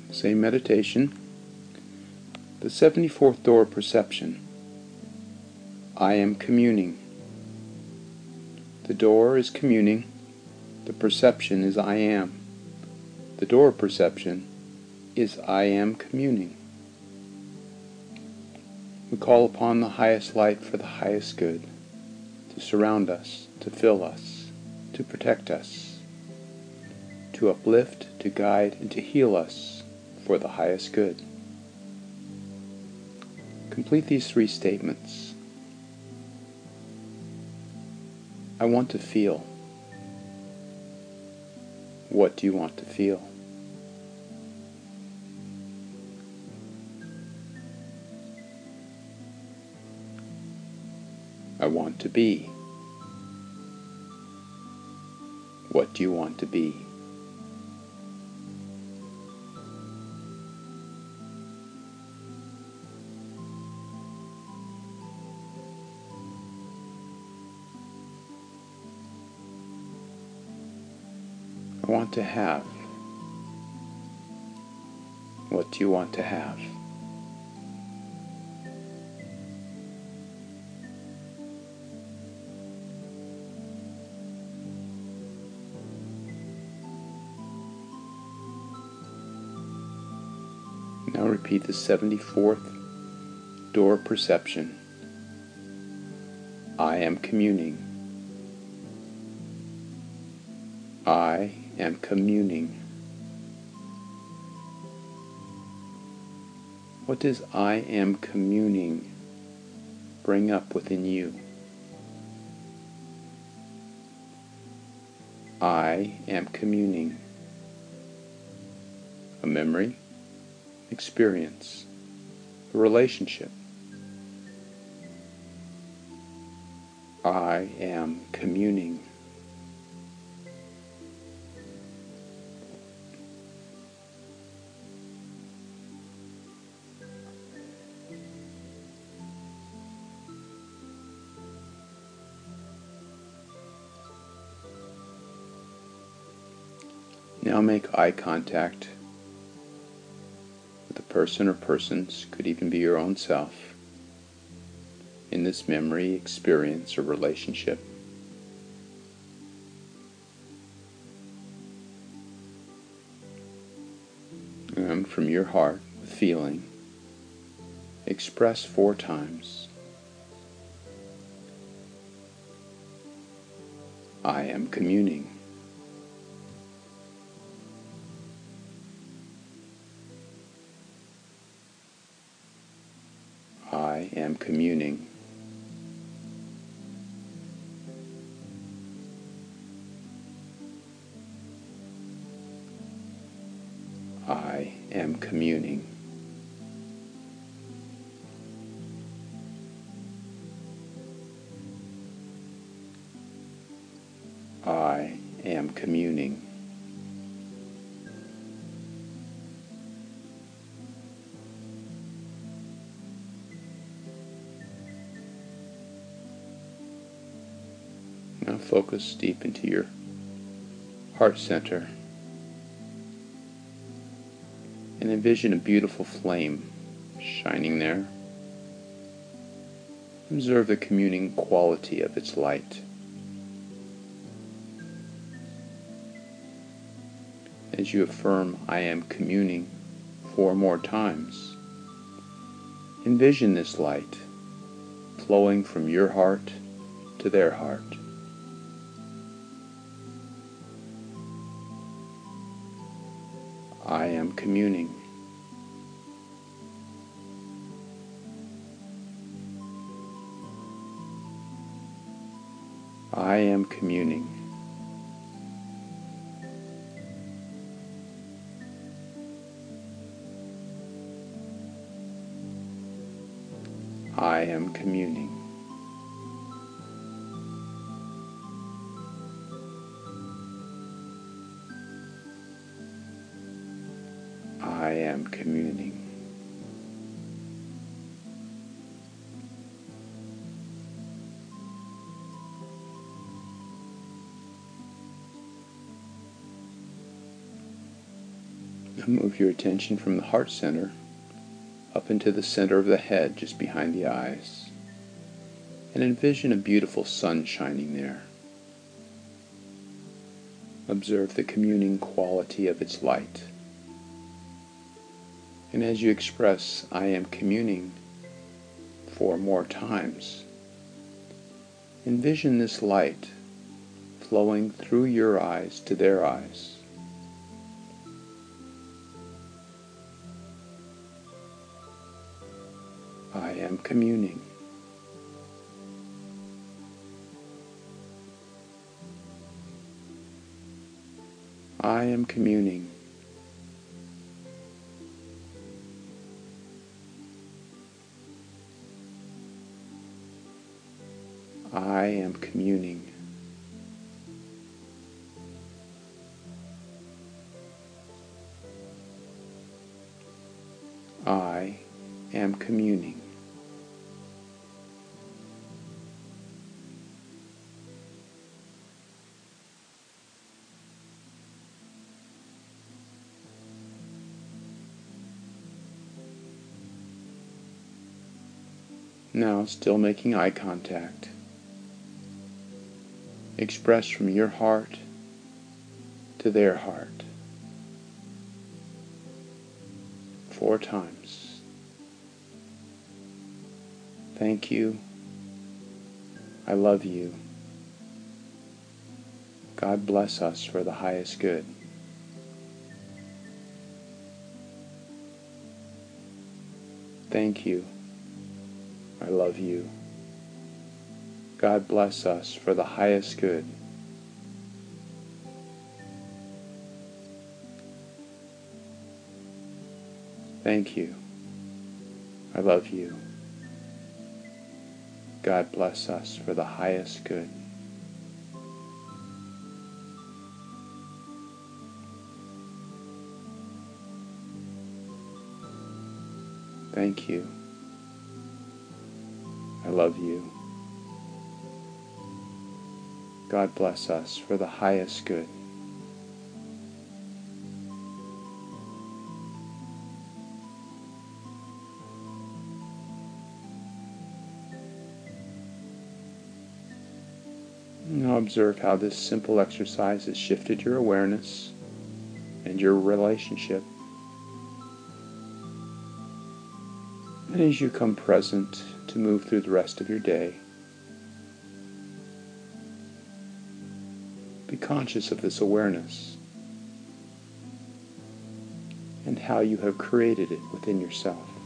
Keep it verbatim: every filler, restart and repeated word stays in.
Same meditation. The seventy-fourth door of perception. I am communing. The door is communing. The perception is I am. The door of perception is I am communing. We call upon the highest light for the highest good, to surround us, to fill us, to protect us, to uplift, to guide, and to heal us for the highest good. Complete these three statements. I want to feel. What do you want to feel? I want to be. What do you want to be? I want to have. What do you want to have? Now repeat the seventy-fourth door of perception. I am communing. I am communing. What does I am communing bring up within you? I am communing. A memory, experience, a relationship. I am communing. Now make eye contact with a person or persons, could even be your own self, in this memory, experience, or relationship. And from your heart, with feeling, express four times, I am communing. I am communing. I am communing. I am communing. Now focus deep into your heart center and envision a beautiful flame shining there. Observe the communing quality of its light. As you affirm, I am communing four more times, envision this light flowing from your heart to their heart. I am communing. I am communing. I am communing. I am communing. Move your attention from the heart center up into the center of the head, just behind the eyes, and envision a beautiful sun shining there. Observe the communing quality of its light. And as you express, "I am communing," four more times, envision this light flowing through your eyes to their eyes. I am communing. I am communing. I am communing. I am communing. Now, still making eye contact, express from your heart to their heart. Four times. Thank you. I love you. God bless us for the highest good. Thank you. I love you. God bless us for the highest good. Thank you. I love you. God bless us for the highest good. Thank you. I love you. God bless us for the highest good. Now observe how this simple exercise has shifted your awareness and your relationship. And as you come present to move through the rest of your day, be conscious of this awareness and how you have created it within yourself.